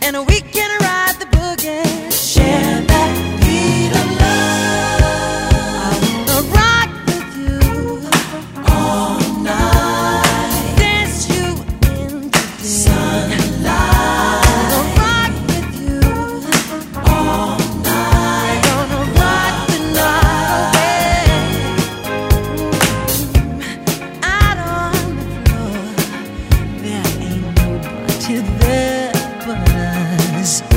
and we can ride the boogie. Share that beat of love. I wanna rock with you all night. Dance you into the sunlight. I wanna rock with you all night. Gonna rock the night away. Out on the floor, there ain't nobody there but us.